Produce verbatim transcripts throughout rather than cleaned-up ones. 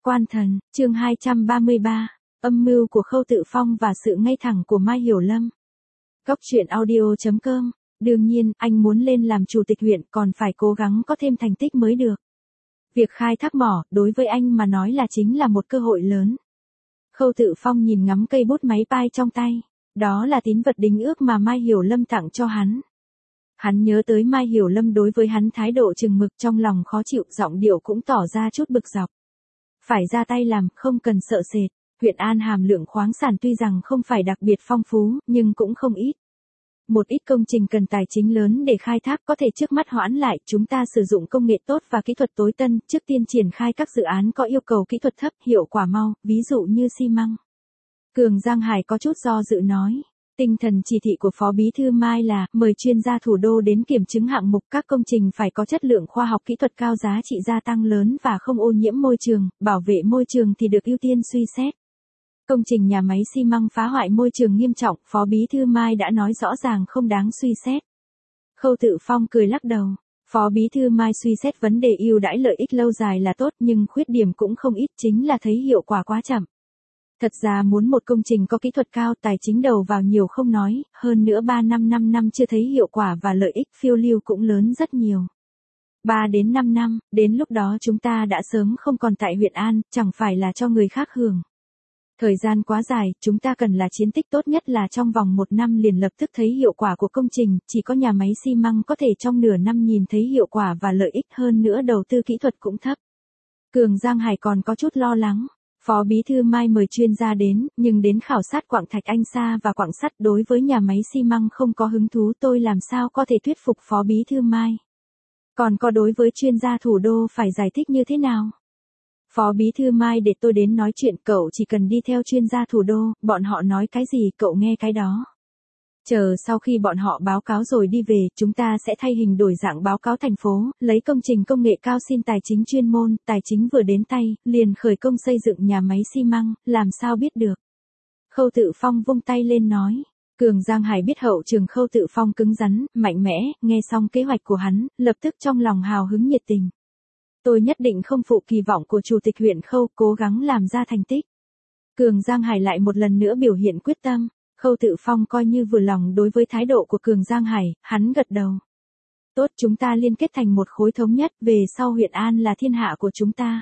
Quan thần, chương hai trăm ba mươi ba, âm mưu của Khâu Tự Phong và sự ngay thẳng của Mai Hiểu Lâm. Góc truyện audio chấm com, đương nhiên, anh muốn lên làm chủ tịch huyện còn phải cố gắng có thêm thành tích mới được. Việc khai thác mỏ, đối với anh mà nói là chính là một cơ hội lớn. Khâu Tự Phong nhìn ngắm cây bút máy pai trong tay, đó là tín vật đính ước mà Mai Hiểu Lâm tặng cho hắn. Hắn nhớ tới Mai Hiểu Lâm đối với hắn thái độ chừng mực, trong lòng khó chịu, giọng điệu cũng tỏ ra chút bực dọc. Phải ra tay làm, không cần sợ sệt. Huyện An hàm lượng khoáng sản tuy rằng không phải đặc biệt phong phú, nhưng cũng không ít. Một ít công trình cần tài chính lớn để khai thác có thể trước mắt hoãn lại, chúng ta sử dụng công nghệ tốt và kỹ thuật tối tân, trước tiên triển khai các dự án có yêu cầu kỹ thuật thấp, hiệu quả mau, ví dụ như xi măng. Cường Giang Hải có chút do dự nói. Tinh thần chỉ thị của Phó Bí thư Mai là mời chuyên gia thủ đô đến kiểm chứng hạng mục, các công trình phải có chất lượng khoa học kỹ thuật cao, giá trị gia tăng lớn và không ô nhiễm môi trường, bảo vệ môi trường thì được ưu tiên suy xét. Công trình nhà máy xi măng phá hoại môi trường nghiêm trọng, Phó Bí thư Mai đã nói rõ ràng không đáng suy xét. Khâu Tự Phong cười lắc đầu. Phó Bí thư Mai suy xét vấn đề ưu đãi lợi ích lâu dài là tốt, nhưng khuyết điểm cũng không ít, chính là thấy hiệu quả quá chậm. Thật ra muốn một công trình có kỹ thuật cao, tài chính đầu vào nhiều không nói, hơn nữa ba năm năm năm chưa thấy hiệu quả và lợi ích phiêu lưu cũng lớn rất nhiều. ba đến năm năm, đến lúc đó chúng ta đã sớm không còn tại huyện An, chẳng phải là cho người khác hưởng. Thời gian quá dài, chúng ta cần là chiến tích tốt nhất là trong vòng một năm liền lập tức thấy hiệu quả của công trình, chỉ có nhà máy xi măng có thể trong nửa năm nhìn thấy hiệu quả và lợi ích, hơn nữa đầu tư kỹ thuật cũng thấp. Cường Giang Hải còn có chút lo lắng. Phó Bí thư Mai mời chuyên gia đến, nhưng đến khảo sát quặng thạch anh sa và quặng sắt, đối với nhà máy xi măng không có hứng thú, tôi làm sao có thể thuyết phục Phó Bí thư Mai. Còn có đối với chuyên gia thủ đô phải giải thích như thế nào? Phó Bí thư Mai để tôi đến nói chuyện, cậu chỉ cần đi theo chuyên gia thủ đô, bọn họ nói cái gì cậu nghe cái đó. Chờ sau khi bọn họ báo cáo rồi đi về, chúng ta sẽ thay hình đổi dạng báo cáo thành phố, lấy công trình công nghệ cao xin tài chính chuyên môn, tài chính vừa đến tay, liền khởi công xây dựng nhà máy xi măng, làm sao biết được. Khâu Tự Phong vung tay lên nói. Cường Giang Hải biết hậu trường Khâu Tự Phong cứng rắn, mạnh mẽ, nghe xong kế hoạch của hắn, lập tức trong lòng hào hứng nhiệt tình. Tôi nhất định không phụ kỳ vọng của Chủ tịch huyện Khâu, cố gắng làm ra thành tích. Cường Giang Hải lại một lần nữa biểu hiện quyết tâm. Khâu Tự Phong coi như vừa lòng đối với thái độ của Cường Giang Hải, hắn gật đầu. Tốt, chúng ta liên kết thành một khối thống nhất, về sau huyện An là thiên hạ của chúng ta.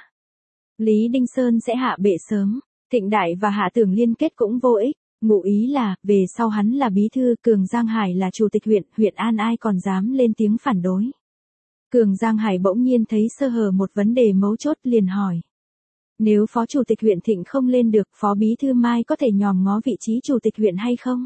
Lý Đinh Sơn sẽ hạ bệ sớm, Thịnh Đại và Hạ Tưởng liên kết cũng vô ích, ngụ ý là, về sau hắn là bí thư, Cường Giang Hải là chủ tịch huyện, huyện An ai còn dám lên tiếng phản đối. Cường Giang Hải bỗng nhiên thấy sơ hở một vấn đề mấu chốt, liền hỏi. Nếu Phó Chủ tịch huyện Thịnh không lên được, Phó Bí thư Mai có thể nhòm ngó vị trí Chủ tịch huyện hay không?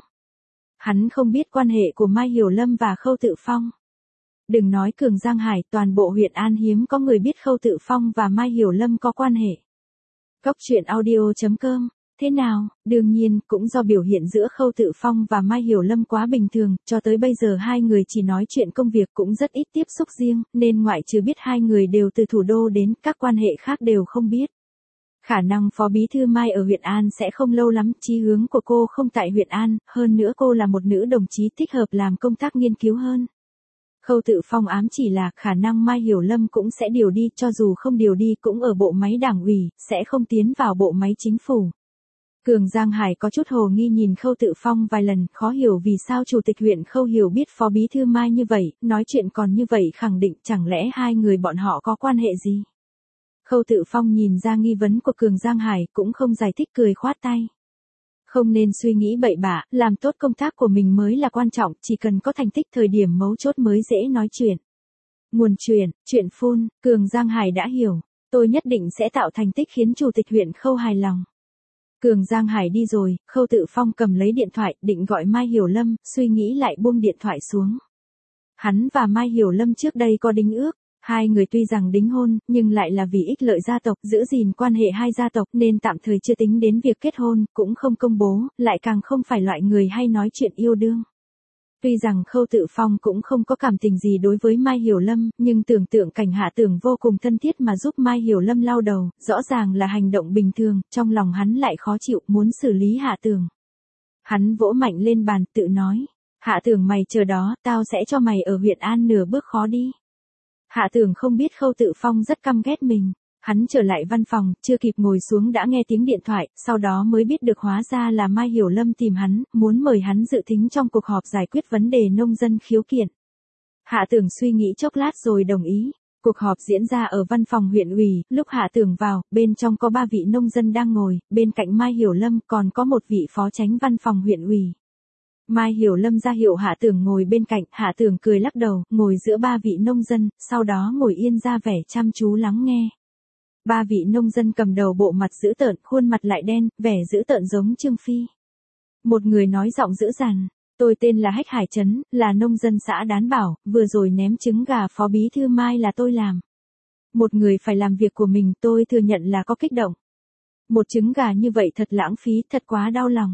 Hắn không biết quan hệ của Mai Hiểu Lâm và Khâu Tự Phong. Đừng nói Cường Giang Hải, toàn bộ huyện An hiếm có người biết Khâu Tự Phong và Mai Hiểu Lâm có quan hệ. Góc truyện audio chấm com, thế nào? Đương nhiên, cũng do biểu hiện giữa Khâu Tự Phong và Mai Hiểu Lâm quá bình thường, cho tới bây giờ hai người chỉ nói chuyện công việc cũng rất ít tiếp xúc riêng, nên ngoại trừ biết hai người đều từ thủ đô đến, các quan hệ khác đều không biết. Khả năng Phó Bí thư Mai ở huyện An sẽ không lâu lắm, chí hướng của cô không tại huyện An, hơn nữa cô là một nữ đồng chí thích hợp làm công tác nghiên cứu hơn. Khâu Tự Phong ám chỉ là khả năng Mai Hiểu Lâm cũng sẽ điều đi, cho dù không điều đi cũng ở bộ máy đảng ủy, sẽ không tiến vào bộ máy chính phủ. Cường Giang Hải có chút hồ nghi nhìn Khâu Tự Phong vài lần, khó hiểu vì sao Chủ tịch huyện Khâu hiểu biết Phó Bí thư Mai như vậy, nói chuyện còn như vậy khẳng định, chẳng lẽ hai người bọn họ có quan hệ gì? Khâu Tự Phong nhìn ra nghi vấn của Cường Giang Hải, cũng không giải thích, cười khoát tay. Không nên suy nghĩ bậy bạ, làm tốt công tác của mình mới là quan trọng, chỉ cần có thành tích thời điểm mấu chốt mới dễ nói chuyện. Nguồn truyền, chuyện phun, Cường Giang Hải đã hiểu, tôi nhất định sẽ tạo thành tích khiến Chủ tịch huyện Khâu hài lòng. Cường Giang Hải đi rồi, Khâu Tự Phong cầm lấy điện thoại, định gọi Mai Hiểu Lâm, suy nghĩ lại buông điện thoại xuống. Hắn và Mai Hiểu Lâm trước đây có đính ước. Hai người tuy rằng đính hôn, nhưng lại là vì ích lợi gia tộc, giữ gìn quan hệ hai gia tộc nên tạm thời chưa tính đến việc kết hôn, cũng không công bố, lại càng không phải loại người hay nói chuyện yêu đương. Tuy rằng Khâu Tự Phong cũng không có cảm tình gì đối với Mai Hiểu Lâm, nhưng tưởng tượng cảnh Hạ Tưởng vô cùng thân thiết mà giúp Mai Hiểu Lâm lau đầu, rõ ràng là hành động bình thường, trong lòng hắn lại khó chịu, muốn xử lý Hạ Tưởng. Hắn vỗ mạnh lên bàn, tự nói, Hạ Tưởng mày chờ đó, tao sẽ cho mày ở huyện An nửa bước khó đi. Hạ Tưởng không biết Khâu Tự Phong rất căm ghét mình. Hắn trở lại văn phòng, chưa kịp ngồi xuống đã nghe tiếng điện thoại, sau đó mới biết được hóa ra là Mai Hiểu Lâm tìm hắn, muốn mời hắn dự thính trong cuộc họp giải quyết vấn đề nông dân khiếu kiện. Hạ Tưởng suy nghĩ chốc lát rồi đồng ý. Cuộc họp diễn ra ở văn phòng huyện ủy, lúc Hạ Tưởng vào, bên trong có ba vị nông dân đang ngồi, bên cạnh Mai Hiểu Lâm còn có một vị phó chánh văn phòng huyện ủy. Mai Hiểu Lâm ra hiệu Hạ Tưởng ngồi bên cạnh, Hạ Tưởng cười lắc đầu, ngồi giữa ba vị nông dân, sau đó ngồi yên ra vẻ chăm chú lắng nghe. Ba vị nông dân cầm đầu bộ mặt dữ tợn, khuôn mặt lại đen, vẻ dữ tợn giống Trương Phi. Một người nói giọng dữ dằn, tôi tên là Hách Hải Trấn, là nông dân xã Đán Bảo, vừa rồi ném trứng gà phó bí thư Mai là tôi làm. Một người phải làm việc của mình, tôi thừa nhận là có kích động. Một trứng gà như vậy thật lãng phí, thật quá đau lòng.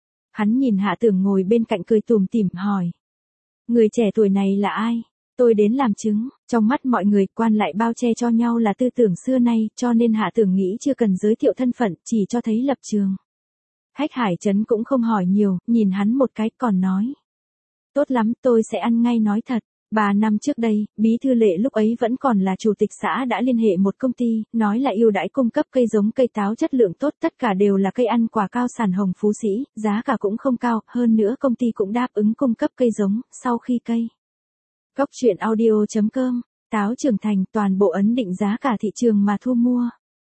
Hắn nhìn Hạ Tưởng ngồi bên cạnh cười tủm tỉm hỏi. Người trẻ tuổi này là ai? Tôi đến làm chứng. Trong mắt mọi người, quan lại bao che cho nhau là tư tưởng xưa nay, cho nên Hạ Tưởng nghĩ chưa cần giới thiệu thân phận, chỉ cho thấy lập trường. Hách Hải Trấn cũng không hỏi nhiều, nhìn hắn một cái còn nói. Tốt lắm, tôi sẽ ăn ngay nói thật. Ba năm trước đây, Bí thư Lệ lúc ấy vẫn còn là chủ tịch xã đã liên hệ một công ty, nói là ưu đãi cung cấp cây giống cây táo chất lượng tốt, tất cả đều là cây ăn quả cao sản Hồng Phú Sĩ, giá cả cũng không cao, hơn nữa công ty cũng đáp ứng cung cấp cây giống, sau khi cây. Góc truyện audio chấm com, táo trưởng thành toàn bộ ấn định giá cả thị trường mà thu mua.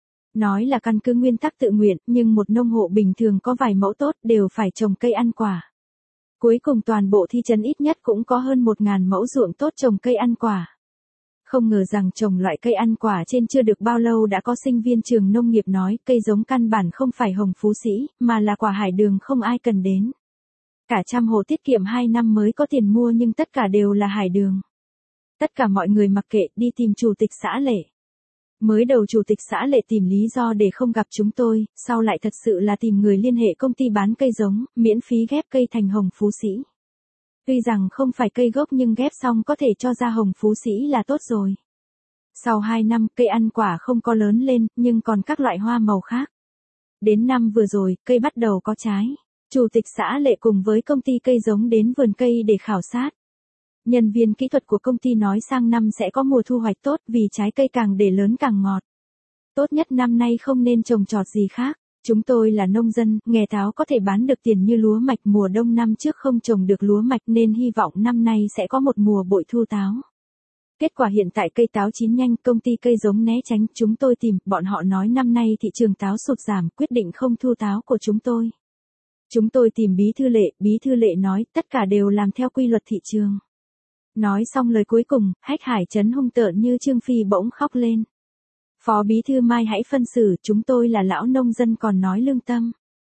Nói là căn cứ nguyên tắc tự nguyện, nhưng một nông hộ bình thường có vài mẫu tốt đều phải trồng cây ăn quả. Cuối cùng toàn bộ thị trấn ít nhất cũng có hơn một ngàn mẫu ruộng tốt trồng cây ăn quả. Không ngờ rằng trồng loại cây ăn quả trên chưa được bao lâu đã có sinh viên trường nông nghiệp nói cây giống căn bản không phải Hồng Phú Sĩ, mà là quả hải đường không ai cần đến. Cả trăm hộ tiết kiệm hai năm mới có tiền mua nhưng tất cả đều là hải đường. Tất cả mọi người mặc kệ đi tìm chủ tịch xã Lệ. Mới đầu chủ tịch xã Lệ tìm lý do để không gặp chúng tôi, sau lại thật sự là tìm người liên hệ công ty bán cây giống, miễn phí ghép cây thành Hồng Phú Sĩ. Tuy rằng không phải cây gốc nhưng ghép xong có thể cho ra Hồng Phú Sĩ là tốt rồi. Sau hai năm, cây ăn quả không có lớn lên, nhưng còn các loại hoa màu khác. Đến năm vừa rồi, cây bắt đầu có trái. Chủ tịch xã Lệ cùng với công ty cây giống đến vườn cây để khảo sát. Nhân viên kỹ thuật của công ty nói sang năm sẽ có mùa thu hoạch tốt vì trái cây càng để lớn càng ngọt. Tốt nhất năm nay không nên trồng trọt gì khác. Chúng tôi là nông dân, nghề táo có thể bán được tiền như lúa mạch, mùa đông năm trước không trồng được lúa mạch nên hy vọng năm nay sẽ có một mùa bội thu táo. Kết quả hiện tại cây táo chín nhanh, công ty cây giống né tránh, chúng tôi tìm, bọn họ nói năm nay thị trường táo sụt giảm, quyết định không thu táo của chúng tôi. Chúng tôi tìm Bí thư Lệ, Bí thư Lệ nói tất cả đều làm theo quy luật thị trường. Nói xong lời cuối cùng, Hách Hải Trấn hung tợn như Trương Phi bỗng khóc lên. Phó Bí thư Mai hãy phân xử, chúng tôi là lão nông dân còn nói lương tâm.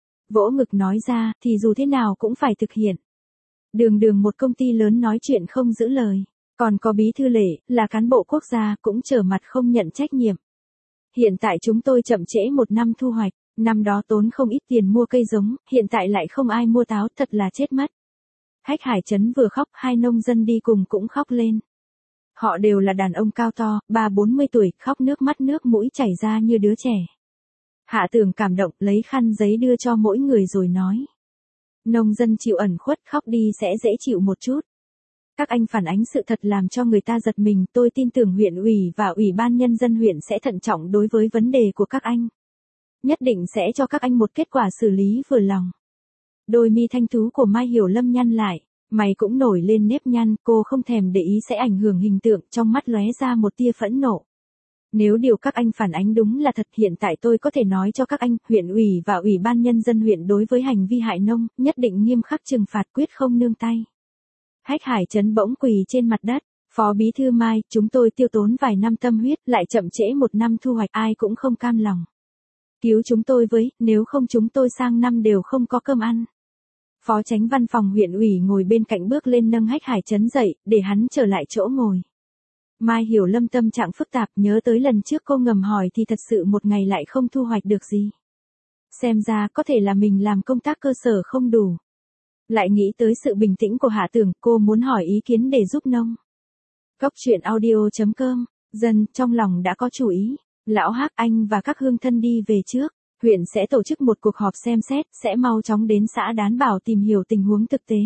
Vỗ ngực nói ra, thì dù thế nào cũng phải thực hiện. Đường đường một công ty lớn nói chuyện không giữ lời. Còn có Bí thư Lệ, là cán bộ quốc gia, cũng trở mặt không nhận trách nhiệm. Hiện tại chúng tôi chậm trễ một năm thu hoạch, năm đó tốn không ít tiền mua cây giống, hiện tại lại không ai mua táo, thật là chết mất. Hách Hải Trấn vừa khóc, hai nông dân đi cùng cũng khóc lên. Họ đều là đàn ông cao to, ba bốn mươi tuổi, khóc nước mắt nước mũi chảy ra như đứa trẻ. Hạ Tưởng cảm động, lấy khăn giấy đưa cho mỗi người rồi nói. Nông dân chịu ẩn khuất, khóc đi sẽ dễ chịu một chút. Các anh phản ánh sự thật làm cho người ta giật mình, tôi tin tưởng huyện ủy và ủy ban nhân dân huyện sẽ thận trọng đối với vấn đề của các anh. Nhất định sẽ cho các anh một kết quả xử lý vừa lòng. Đôi mi thanh tú của Mai Hiểu Lâm nhăn lại, mày cũng nổi lên nếp nhăn, cô không thèm để ý sẽ ảnh hưởng hình tượng, trong mắt lóe ra một tia phẫn nộ. Nếu điều các anh phản ánh đúng là thật, hiện tại tôi có thể nói cho các anh, huyện ủy và ủy ban nhân dân huyện đối với hành vi hại nông, nhất định nghiêm khắc trừng phạt, quyết không nương tay. Hách Hải Trấn bỗng quỳ trên mặt đất, Phó Bí thư Mai, chúng tôi tiêu tốn vài năm tâm huyết, lại chậm trễ một năm thu hoạch, ai cũng không cam lòng. Cứu chúng tôi với, nếu không chúng tôi sang năm đều không có cơm ăn. Phó Chánh văn phòng huyện ủy ngồi bên cạnh bước lên nâng Hách Hải Trấn dậy, để hắn trở lại chỗ ngồi. Mai Hiểu Lâm tâm trạng phức tạp, nhớ tới lần trước cô ngầm hỏi thì thật sự một ngày lại không thu hoạch được gì. Xem ra có thể là mình làm công tác cơ sở không đủ. Lại nghĩ tới sự bình tĩnh của Hạ Tưởng, cô muốn hỏi ý kiến để giúp nông. Góc truyện audio chấm com, dần trong lòng đã có chủ ý. Lão Hắc, anh và các hương thân đi về trước. Huyện sẽ tổ chức một cuộc họp xem xét, sẽ mau chóng đến xã Đán Bảo tìm hiểu tình huống thực tế.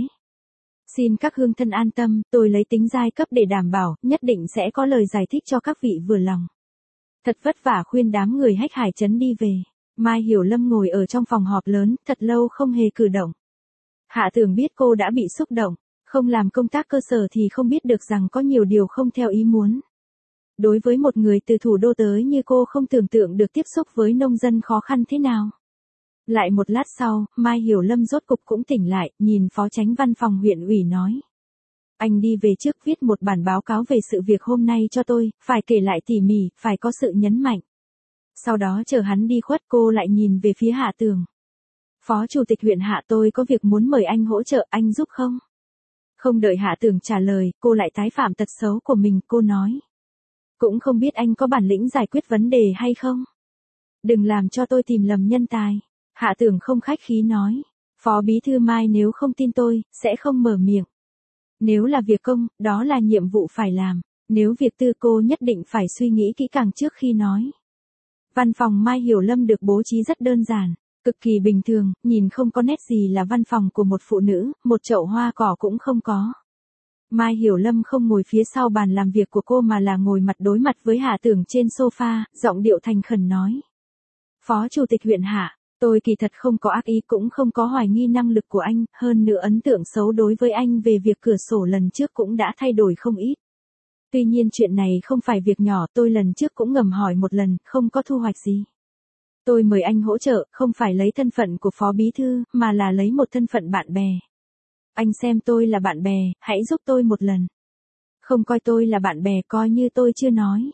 Xin các hương thân an tâm, tôi lấy tính giai cấp để đảm bảo, nhất định sẽ có lời giải thích cho các vị vừa lòng. Thật vất vả khuyên đám người Hách Hải Trấn đi về. Mai Hiểu Lâm ngồi ở trong phòng họp lớn, thật lâu không hề cử động. Hạ Tưởng biết cô đã bị xúc động, không làm công tác cơ sở thì không biết được rằng có nhiều điều không theo ý muốn. Đối với một người từ thủ đô tới như cô không tưởng tượng được tiếp xúc với nông dân khó khăn thế nào. Lại một lát sau, Mai Hiểu Lâm rốt cục cũng tỉnh lại, nhìn phó chánh văn phòng huyện ủy nói. Anh đi về trước viết một bản báo cáo về sự việc hôm nay cho tôi, phải kể lại tỉ mỉ, phải có sự nhấn mạnh. Sau đó chờ hắn đi khuất cô lại nhìn về phía Hạ Tường. Phó chủ tịch huyện Hạ, tôi có việc muốn mời anh hỗ trợ, anh giúp không? Không đợi Hạ Tường trả lời, cô lại tái phạm tật xấu của mình, cô nói. Cũng không biết anh có bản lĩnh giải quyết vấn đề hay không? Đừng làm cho tôi tìm lầm nhân tài. Hạ Tường không khách khí nói. Phó bí thư Mai nếu không tin tôi, sẽ không mở miệng. Nếu là việc công, đó là nhiệm vụ phải làm. Nếu việc tư cô nhất định phải suy nghĩ kỹ càng trước khi nói. Văn phòng Mai Hiểu Lâm được bố trí rất đơn giản, cực kỳ bình thường, nhìn không có nét gì là văn phòng của một phụ nữ, một chậu hoa cỏ cũng không có. Mai Hiểu Lâm không ngồi phía sau bàn làm việc của cô mà là ngồi mặt đối mặt với Hạ Tưởng trên sofa, giọng điệu thành khẩn nói. Phó chủ tịch huyện Hạ, tôi kỳ thật không có ác ý cũng không có hoài nghi năng lực của anh, hơn nữa ấn tượng xấu đối với anh về việc cửa sổ lần trước cũng đã thay đổi không ít. Tuy nhiên chuyện này không phải việc nhỏ, tôi lần trước cũng ngầm hỏi một lần, không có thu hoạch gì. Tôi mời anh hỗ trợ, không phải lấy thân phận của phó bí thư, mà là lấy một thân phận bạn bè. Anh xem tôi là bạn bè, hãy giúp tôi một lần. Không coi tôi là bạn bè, coi như tôi chưa nói.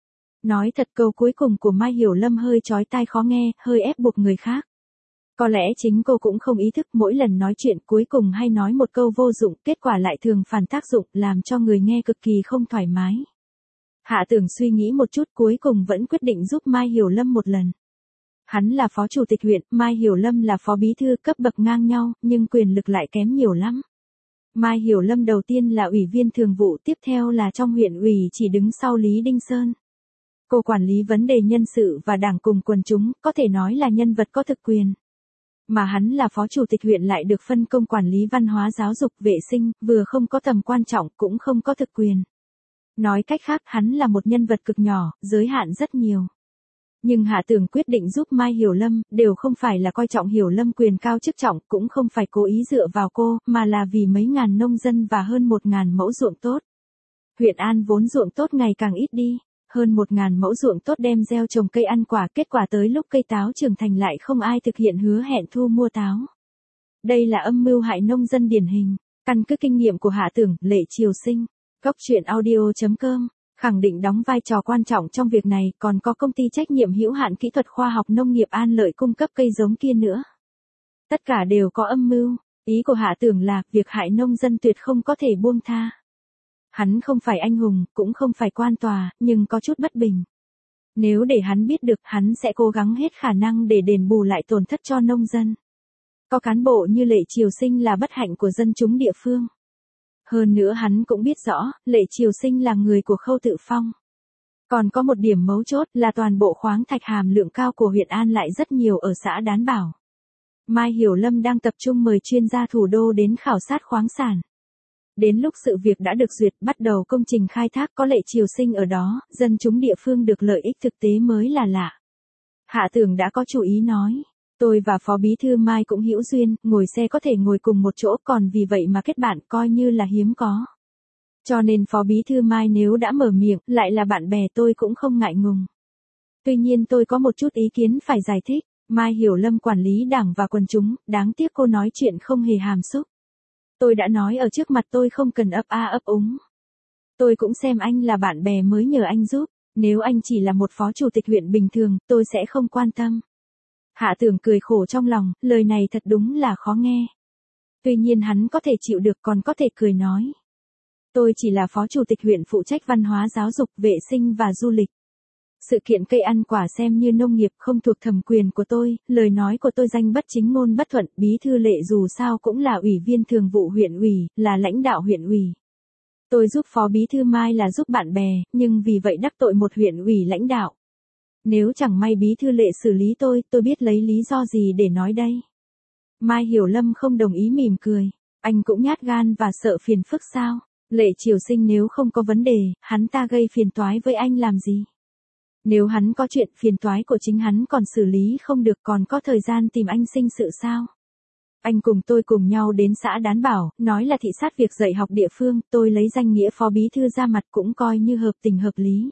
Nói thật, câu cuối cùng của Mai Hiểu Lâm hơi chói tai khó nghe, hơi ép buộc người khác. Có lẽ chính cô cũng không ý thức mỗi lần nói chuyện cuối cùng hay nói một câu vô dụng, kết quả lại thường phản tác dụng, làm cho người nghe cực kỳ không thoải mái. Hạ Tưởng suy nghĩ một chút cuối cùng vẫn quyết định giúp Mai Hiểu Lâm một lần. Hắn là phó chủ tịch huyện, Mai Hiểu Lâm là phó bí thư, cấp bậc ngang nhau, nhưng quyền lực lại kém nhiều lắm. Mai Hiểu Lâm đầu tiên là ủy viên thường vụ, tiếp theo là trong huyện ủy chỉ đứng sau Lý Đinh Sơn. Cô quản lý vấn đề nhân sự và đảng cùng quần chúng, có thể nói là nhân vật có thực quyền. Mà hắn là phó chủ tịch huyện lại được phân công quản lý văn hóa giáo dục vệ sinh, vừa không có tầm quan trọng cũng không có thực quyền. Nói cách khác, hắn là một nhân vật cực nhỏ, giới hạn rất nhiều. Nhưng Hạ Tưởng quyết định giúp Mai Hiểu Lâm, đều không phải là coi trọng Hiểu Lâm quyền cao chức trọng, cũng không phải cố ý dựa vào cô, mà là vì mấy ngàn nông dân và hơn một ngàn mẫu ruộng tốt. Huyện An vốn ruộng tốt ngày càng ít đi, hơn một ngàn mẫu ruộng tốt đem gieo trồng cây ăn quả, kết quả tới lúc cây táo trưởng thành lại không ai thực hiện hứa hẹn thu mua táo. Đây là âm mưu hại nông dân điển hình, căn cứ kinh nghiệm của Hạ Tưởng, Lệ Triều Sinh, Góc Truyện Audio chấm com. Khẳng định đóng vai trò quan trọng trong việc này, còn có công ty trách nhiệm hữu hạn kỹ thuật khoa học nông nghiệp An Lợi cung cấp cây giống kia nữa. Tất cả đều có âm mưu, ý của Hạ Tưởng là, việc hại nông dân tuyệt không có thể buông tha. Hắn không phải anh hùng, cũng không phải quan tòa, nhưng có chút bất bình. Nếu để hắn biết được, hắn sẽ cố gắng hết khả năng để đền bù lại tổn thất cho nông dân. Có cán bộ như Lệ Triều Sinh là bất hạnh của dân chúng địa phương. Hơn nữa hắn cũng biết rõ, Lệ Triều Sinh là người của Khâu Tự Phong. Còn có một điểm mấu chốt là toàn bộ khoáng thạch hàm lượng cao của huyện An lại rất nhiều ở xã Đán Bảo. Mai Hiểu Lâm đang tập trung mời chuyên gia thủ đô đến khảo sát khoáng sản. Đến lúc sự việc đã được duyệt, bắt đầu công trình khai thác, có Lệ Triều Sinh ở đó, dân chúng địa phương được lợi ích thực tế mới là lạ. Hạ Tưởng đã có chủ ý nói. Tôi và phó bí thư Mai cũng hữu duyên, ngồi xe có thể ngồi cùng một chỗ, còn vì vậy mà kết bạn coi như là hiếm có. Cho nên phó bí thư Mai nếu đã mở miệng, lại là bạn bè, tôi cũng không ngại ngùng. Tuy nhiên tôi có một chút ý kiến phải giải thích. Mai Hiểu Lâm quản lý đảng và quần chúng, đáng tiếc cô nói chuyện không hề hàm xúc. Tôi đã nói ở trước mặt tôi không cần ấp a ấp úng. Tôi cũng xem anh là bạn bè mới nhờ anh giúp, nếu anh chỉ là một phó chủ tịch huyện bình thường, tôi sẽ không quan tâm. Hạ Tưởng cười khổ trong lòng, lời này thật đúng là khó nghe. Tuy nhiên hắn có thể chịu được, còn có thể cười nói. Tôi chỉ là phó chủ tịch huyện phụ trách văn hóa giáo dục, vệ sinh và du lịch. Sự kiện cây ăn quả xem như nông nghiệp, không thuộc thẩm quyền của tôi, lời nói của tôi danh bất chính ngôn bất thuận, bí thư Lệ dù sao cũng là ủy viên thường vụ huyện ủy, là lãnh đạo huyện ủy. Tôi giúp phó bí thư Mai là giúp bạn bè, nhưng vì vậy đắc tội một huyện ủy lãnh đạo. Nếu chẳng may bí thư Lệ xử lý tôi, tôi biết lấy lý do gì để nói đây. Mai Hiểu Lâm không đồng ý, mỉm cười. Anh cũng nhát gan và sợ phiền phức sao? Lệ Triều Sinh nếu không có vấn đề, hắn ta gây phiền toái với anh làm gì? Nếu hắn có chuyện phiền toái của chính hắn còn xử lý không được còn có thời gian tìm anh sinh sự sao? Anh cùng tôi cùng nhau đến xã Đán Bảo, nói là thị sát việc dạy học địa phương, tôi lấy danh nghĩa phó bí thư ra mặt cũng coi như hợp tình hợp lý.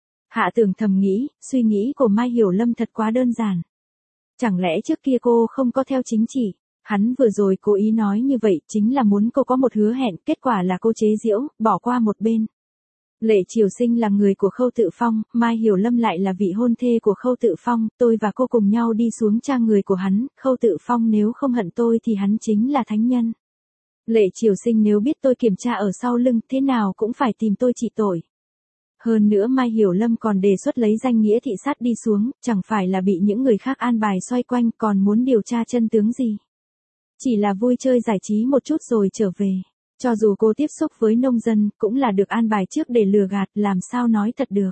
Hạ Tường thầm nghĩ, suy nghĩ của Mai Hiểu Lâm thật quá đơn giản. Chẳng lẽ trước kia cô không có theo chính chỉ? Hắn vừa rồi cố ý nói như vậy chính là muốn cô có một hứa hẹn, kết quả là cô chế giễu, bỏ qua một bên. Lệ Triều Sinh là người của Khâu Tự Phong, Mai Hiểu Lâm lại là vị hôn thê của Khâu Tự Phong, tôi và cô cùng nhau đi xuống tra người của hắn, Khâu Tự Phong nếu không hận tôi thì hắn chính là thánh nhân. Lệ Triều Sinh nếu biết tôi kiểm tra ở sau lưng thế nào cũng phải tìm tôi trị tội. Hơn nữa Mai Hiểu Lâm còn đề xuất lấy danh nghĩa thị sát đi xuống, chẳng phải là bị những người khác an bài xoay quanh còn muốn điều tra chân tướng gì. Chỉ là vui chơi giải trí một chút rồi trở về. Cho dù cô tiếp xúc với nông dân, cũng là được an bài trước để lừa gạt, làm sao nói thật được.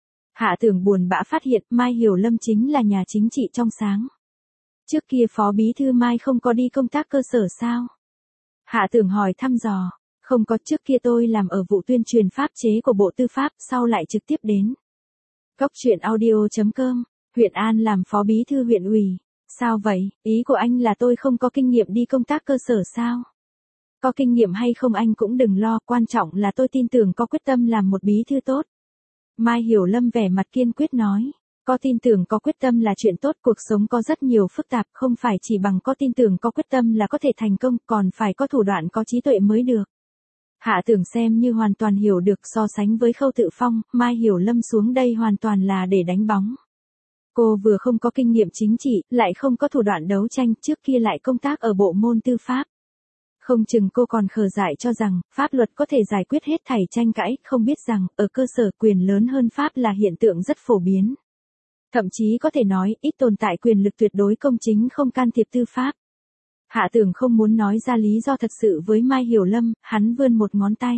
Hạ Tưởng buồn bã phát hiện Mai Hiểu Lâm chính là nhà chính trị trong sáng. Trước kia phó bí thư Mai không có đi công tác cơ sở sao? Hạ Tưởng hỏi thăm dò. Không có, trước kia tôi làm ở vụ tuyên truyền pháp chế của Bộ Tư pháp, sau lại trực tiếp đến. Góc truyện audio chấm com, huyện An làm phó bí thư huyện ủy. Sao vậy, ý của anh là tôi không có kinh nghiệm đi công tác cơ sở sao? Có kinh nghiệm hay không anh cũng đừng lo, quan trọng là tôi tin tưởng có quyết tâm làm một bí thư tốt. Mai Hiểu Lâm vẻ mặt kiên quyết nói, có tin tưởng có quyết tâm là chuyện tốt, cuộc sống có rất nhiều phức tạp, không phải chỉ bằng có tin tưởng có quyết tâm là có thể thành công, còn phải có thủ đoạn có trí tuệ mới được. Hạ Tưởng xem như hoàn toàn hiểu được, so sánh với Khâu Tự Phong, Mai Hiểu Lâm xuống đây hoàn toàn là để đánh bóng. Cô vừa không có kinh nghiệm chính trị, lại không có thủ đoạn đấu tranh, trước kia lại công tác ở bộ môn tư pháp. Không chừng cô còn khờ dại cho rằng, pháp luật có thể giải quyết hết thảy tranh cãi, không biết rằng, ở cơ sở quyền lớn hơn pháp là hiện tượng rất phổ biến. Thậm chí có thể nói, ít tồn tại quyền lực tuyệt đối công chính không can thiệp tư pháp. Hạ Tưởng không muốn nói ra lý do thật sự với Mai Hiểu Lâm, hắn vươn một ngón tay.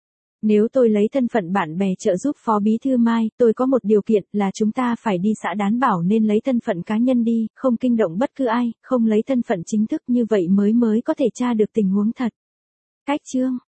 Nếu tôi lấy thân phận bạn bè trợ giúp phó bí thư Mai, tôi có một điều kiện là chúng ta phải đi xã Đán Bảo nên lấy thân phận cá nhân đi, không kinh động bất cứ ai, không lấy thân phận chính thức, như vậy mới mới có thể tra được tình huống thật. Cách chương